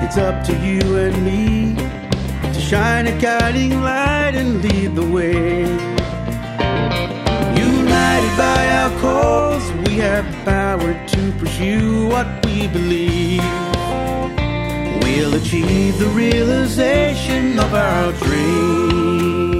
it's up to you and me to shine a guiding light and lead the way. United by our cause, we have the power to pursue what we believe. We'll achieve the realization of our dreams.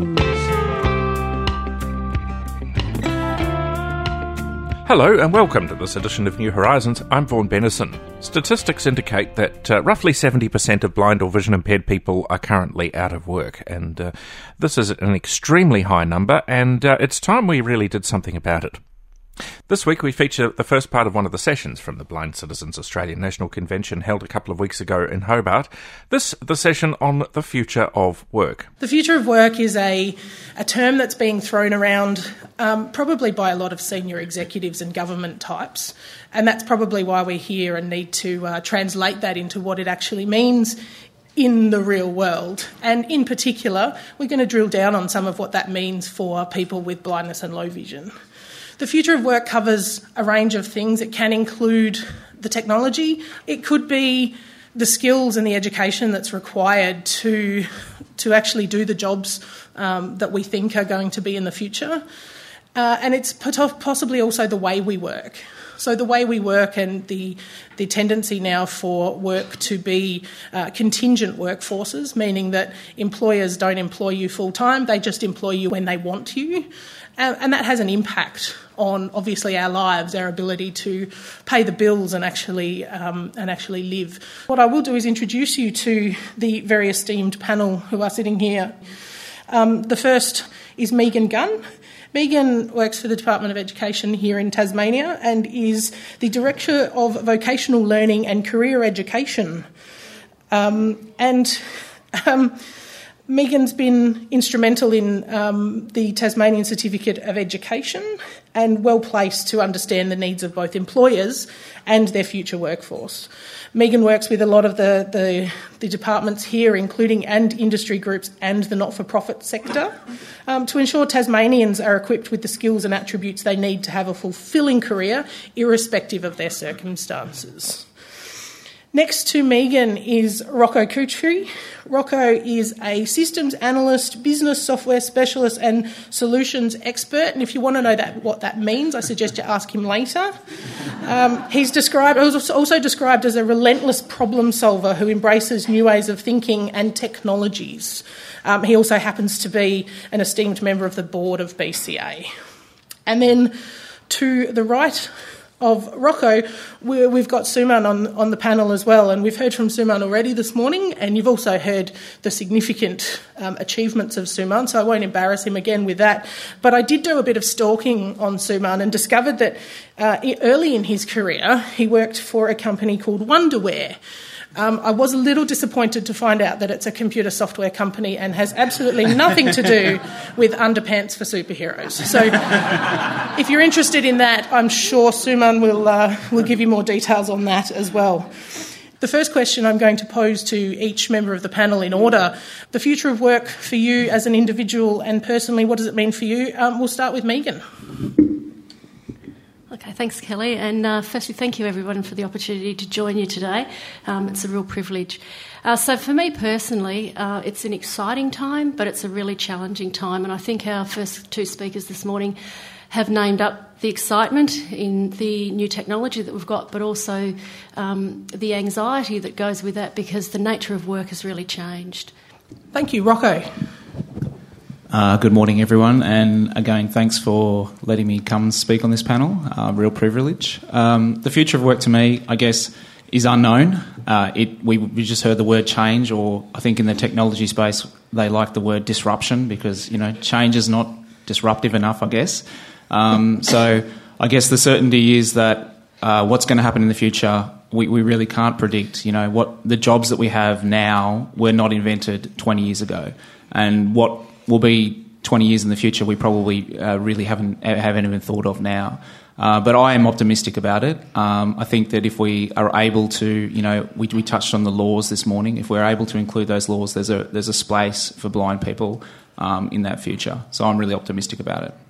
Hello and welcome to this edition of New Horizons. I'm Vaughan Bennison. Statistics indicate that roughly 70% of blind or vision impaired people are currently out of work, and this is an extremely high number, and it's time we really did something about it. This week we feature the first part of one of the sessions from the Blind Citizens Australian National Convention held a couple of weeks ago in Hobart. The session on the future of work. The future of work is a term that's being thrown around probably by a lot of senior executives and government types, and that's probably why we're here and need to translate that into what it actually means in the real world. And in particular, we're going to drill down on some of what that means for people with blindness and low vision. The future of work covers a range of things. It can include the technology. It could be the skills and the education that's required to actually do the jobs that we think are going to be in the future. And it's possibly also the way we work. So the way we work and the tendency now for work to be contingent workforces, meaning that employers don't employ you full-time, they just employ you when they want you. And that has an impact on, obviously, our lives, our ability to pay the bills and actually live. What I will do is introduce you to the very esteemed panel who are sitting here. The first is Megan Gunn. Megan works for the Department of Education here in Tasmania and is the Director of Vocational Learning and Career Education. Megan's been instrumental in the Tasmanian Certificate of Education and well placed to understand the needs of both employers and their future workforce. Megan works with a lot of the departments here, including and industry groups and the not-for-profit sector, to ensure Tasmanians are equipped with the skills and attributes they need to have a fulfilling career, irrespective of their circumstances. Next to Megan is Rocco Kutri. Rocco is a systems analyst, business software specialist and solutions expert. And if you want to know what that means, I suggest you ask him later. He's also described as a relentless problem solver who embraces new ways of thinking and technologies. He also happens to be an esteemed member of the board of BCA. And then to the right of Rocco, we've got Suman on the panel as well, and we've heard from Suman already this morning, and you've also heard the significant achievements of Suman, so I won't embarrass him again with that. But I did do a bit of stalking on Suman and discovered that early in his career he worked for a company called Wonderware. I was a little disappointed to find out that it's a computer software company and has absolutely nothing to do with underpants for superheroes. So if you're interested in that, I'm sure Suman will give you more details on that as well. The first question I'm going to pose to each member of the panel in order. The future of work for you as an individual and personally, what does it mean for you? We'll start with Megan. Okay, thanks, Kelly. And firstly, thank you, everyone, for the opportunity to join you today. It's a real privilege. So for me personally, it's an exciting time, but it's a really challenging time. And I think our first two speakers this morning have named up the excitement in the new technology that we've got, but also the anxiety that goes with that because the nature of work has really changed. Thank you. Rocco. Good morning, everyone, and again, thanks for letting me come speak on this panel. Real privilege. The future of work to me, I guess, is unknown. We just heard the word change, or I think in the technology space they like the word disruption because, change is not disruptive enough, I guess. So I guess the certainty is that what's going to happen in the future, we really can't predict. What the jobs that we have now were not invented 20 years ago, and what will be 20 years in the future we probably really haven't even thought of now. But I am optimistic about it. I think that if we are able to, we touched on the laws this morning. If we're able to include those laws, there's a space for blind people in that future. So I'm really optimistic about it.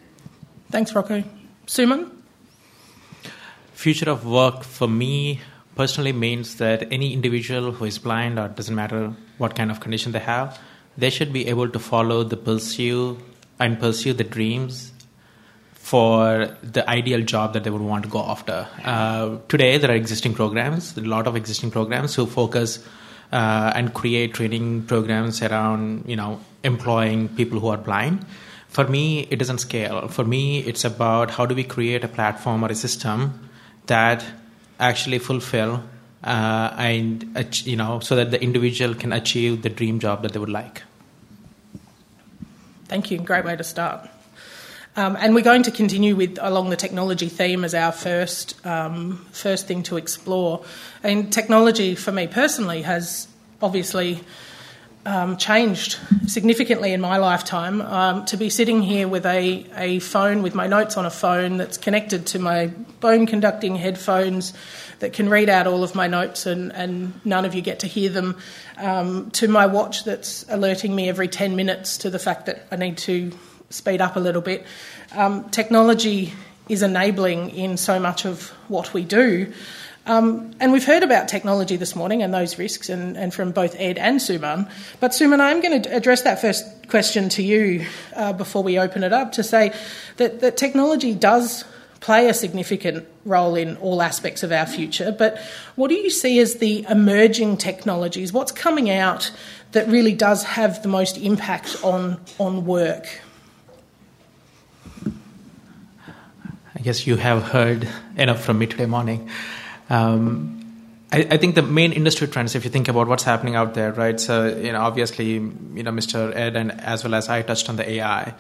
Thanks, Rocco. Suman? Future of work for me personally means that any individual who is blind, or doesn't matter what kind of condition they have, they should be able to follow pursue the dreams for the ideal job that they would want to go after. Today, there are a lot of existing programs who focus and create training programs around, employing people who are blind. For me, it doesn't scale. For me, it's about how do we create a platform or a system that actually fulfill and so that the individual can achieve the dream job that they would like. Thank you. Great way to start. And we're going to continue along the technology theme as our first thing to explore. And technology, for me personally, has obviously changed significantly in my lifetime. To be sitting here with a phone, with my notes on a phone that's connected to my bone-conducting headphones that can read out all of my notes and none of you get to hear them, to my watch that's alerting me every 10 minutes to the fact that I need to speed up a little bit. Technology is enabling in so much of what we do. And we've heard about technology this morning and those risks and from both Ed and Suman. But Suman, I'm going to address that first question to you before we open it up, to say that technology does play a significant role in all aspects of our future. But what do you see as the emerging technologies? What's coming out that really does have the most impact on work? I guess you have heard enough from me today morning. I think the main industry trends, if you think about what's happening out there, right? So, obviously, Mr. Ed and as well as I touched on the AI.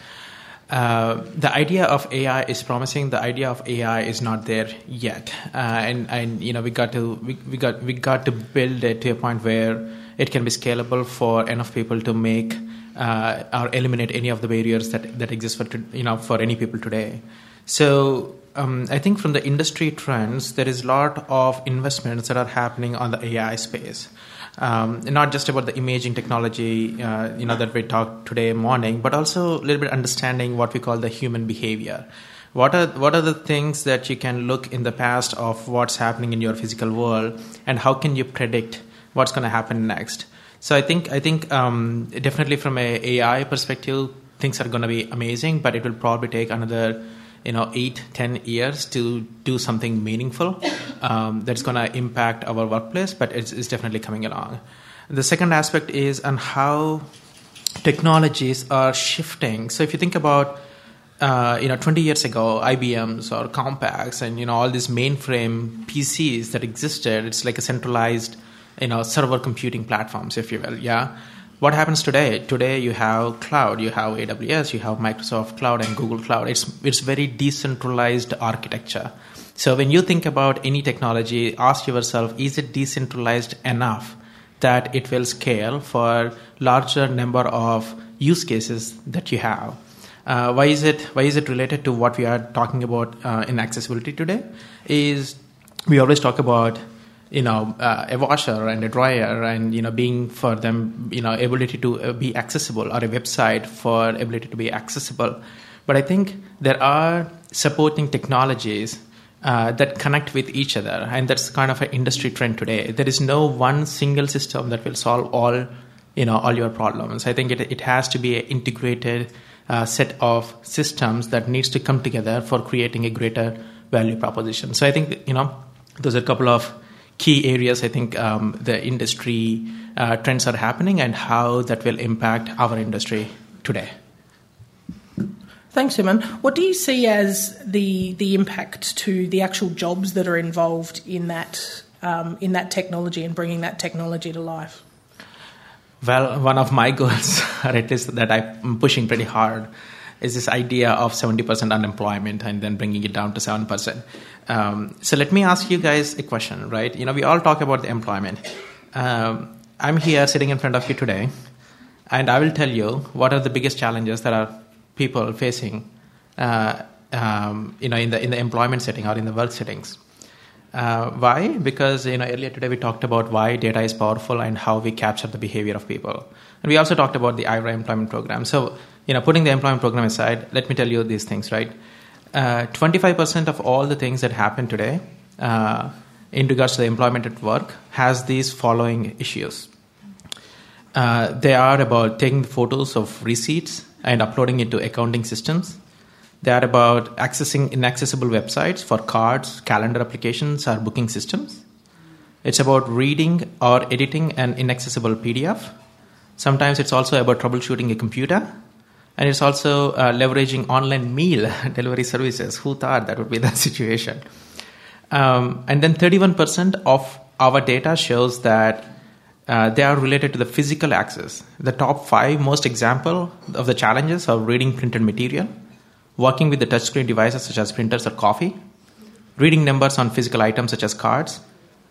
The idea of AI is promising. The idea of AI is not there yet, and we got to build it to a point where it can be scalable for enough people to make or eliminate any of the barriers that exist for any people today. So I think from the industry trends, there is a lot of investments that are happening on the AI space. Not just about the imaging technology, that we talked today morning, but also a little bit understanding what we call the human behavior. What are the things that you can look in the past of what's happening in your physical world, and how can you predict what's going to happen next? So I think definitely from a AI perspective, things are going to be amazing, but it will probably take another 8-10 years to do something meaningful that's going to impact our workplace, but it's definitely coming along. The second aspect is on how technologies are shifting. So if you think about 20 years ago, IBMs or Compaqs and all these mainframe PCs that existed, it's like a centralized server computing platforms, if you will. Yeah. What happens today? Today you have cloud, you have AWS, you have Microsoft Cloud and Google Cloud. It's very decentralized architecture. So when you think about any technology, ask yourself, is it decentralized enough that it will scale for larger number of use cases that you have? Why is it related to what we are talking about in accessibility today? Is we always talk about a washer and a dryer and, being for them, ability to be accessible, or a website for ability to be accessible. But I think there are supporting technologies that connect with each other. And that's kind of an industry trend today. There is no one single system that will solve all your problems. I think it has to be an integrated set of systems that needs to come together for creating a greater value proposition. So I think, those are a couple of key areas I think the industry trends are happening and how that will impact our industry today. Thanks, Suman. What do you see as the impact to the actual jobs that are involved in that technology and bringing that technology to life? Well, one of my goals, or at least that I'm pushing pretty hard, is this idea of 70% unemployment and then bringing it down to 7%. So let me ask you guys a question, right? We all talk about the employment. I'm here sitting in front of you today, and I will tell you what are the biggest challenges that are people facing, in the employment setting or in the work settings. Why? Because earlier today we talked about why data is powerful and how we capture the behavior of people, and we also talked about the IRA employment program. So putting the employment program aside, let me tell you these things, right? 25% of all the things that happen today in regards to the employment at work has these following issues. They are about taking photos of receipts and uploading it to accounting systems. They are about accessing inaccessible websites for cards, calendar applications, or booking systems. It's about reading or editing an inaccessible PDF. Sometimes it's also about troubleshooting a computer. And it's also leveraging online meal delivery services. Who thought that would be the situation? And then 31% of our data shows that they are related to the physical access. The top 5 most example of the challenges are reading printed material, working with the touchscreen devices such as printers or coffee, reading numbers on physical items such as cards,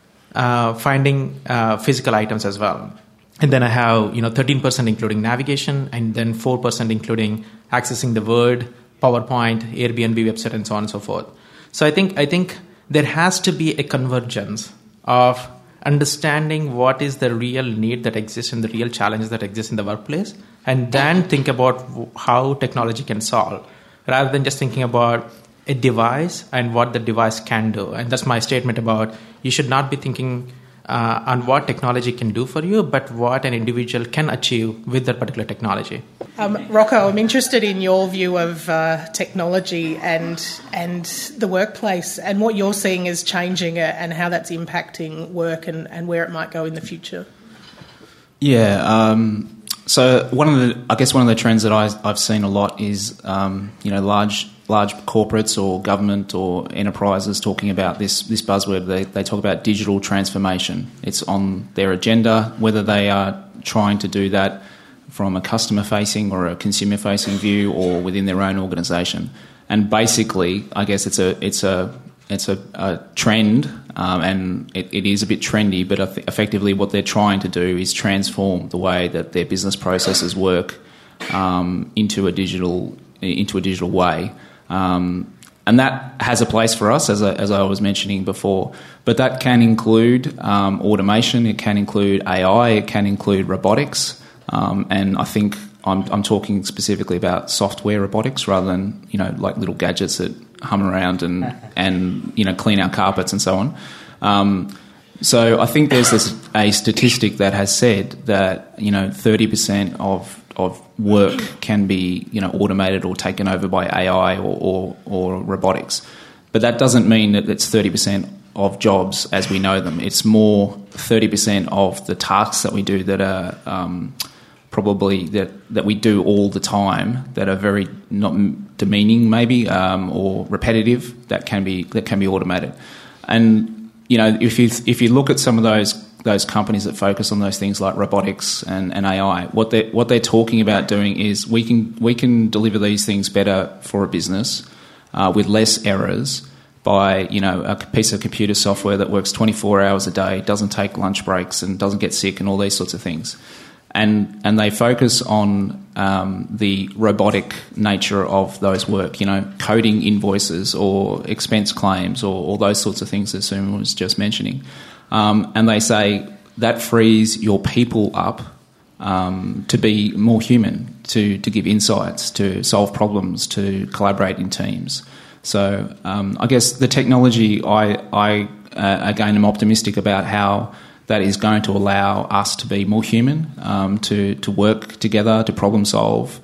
finding physical items as well. And then I have 13% including navigation, and then 4% including accessing the Word, PowerPoint, Airbnb website, and so on and so forth. So I think there has to be a convergence of understanding what is the real need that exists and the real challenges that exist in the workplace, and then think about how technology can solve, rather than just thinking about a device and what the device can do. And that's my statement about you should not be thinking on what technology can do for you, but what an individual can achieve with that particular technology. Rocco, I'm interested in your view of technology and the workplace and what you're seeing as changing and how that's impacting work and where it might go in the future. Yeah. So one of the trends that I've seen a lot is large corporates or government or enterprises talking about this buzzword. They talk about digital transformation. It's on their agenda, whether they are trying to do that from a customer-facing or a consumer-facing view or within their own organisation. And basically, I guess it's a trend, and it is a bit trendy, but effectively what they're trying to do is transform the way that their business processes work into a digital way. And that has a place for us, as I was mentioning before. But that can include automation, it can include AI, it can include robotics, and I think I'm talking specifically about software robotics rather than like little gadgets that hum around and clean our carpets and so on. So I think there's a statistic that has said that 30% of work can be automated or taken over by AI or robotics, but that doesn't mean that it's 30% of jobs as we know them. It's more 30% of the tasks that we do that are probably that we do all the time that are very not demeaning maybe or repetitive that can be automated. And if you look at some of those companies that focus on those things like robotics and AI, what they're talking about doing is we can deliver these things better for a business with less errors by a piece of computer software that works 24 hours a day, doesn't take lunch breaks and doesn't get sick and all these sorts of things. And they focus on the robotic nature of those work, coding invoices or expense claims or all those sorts of things that Suma was just mentioning. And they say that frees your people up to be more human, to give insights, to solve problems, to collaborate in teams. So I guess the technology, I again am optimistic about how that is going to allow us to be more human, to work together, to problem solve,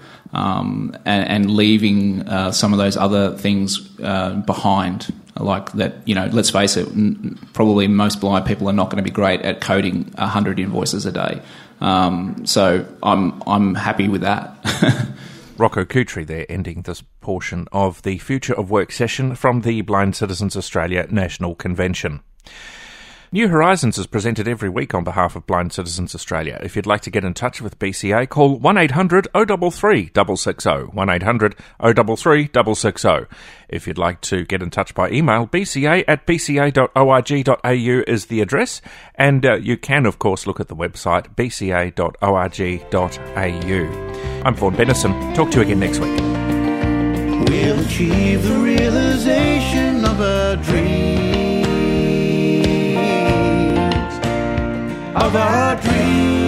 and leaving some of those other things behind. Like that, let's face it, probably most blind people are not going to be great at coding 100 invoices a day. So I'm happy with that. Rocco Kutry there, ending this portion of the Future of Work session from the Blind Citizens Australia National Convention. New Horizons is presented every week on behalf of Blind Citizens Australia. If you'd like to get in touch with BCA, call 1800 033 660, 1800 033 660. If you'd like to get in touch by email, bca@bca.org.au is the address, and you can, of course, look at the website bca.org.au. I'm Vaughan Bennison. Talk to you again next week. We'll achieve the realization of our dreams. Of our dreams.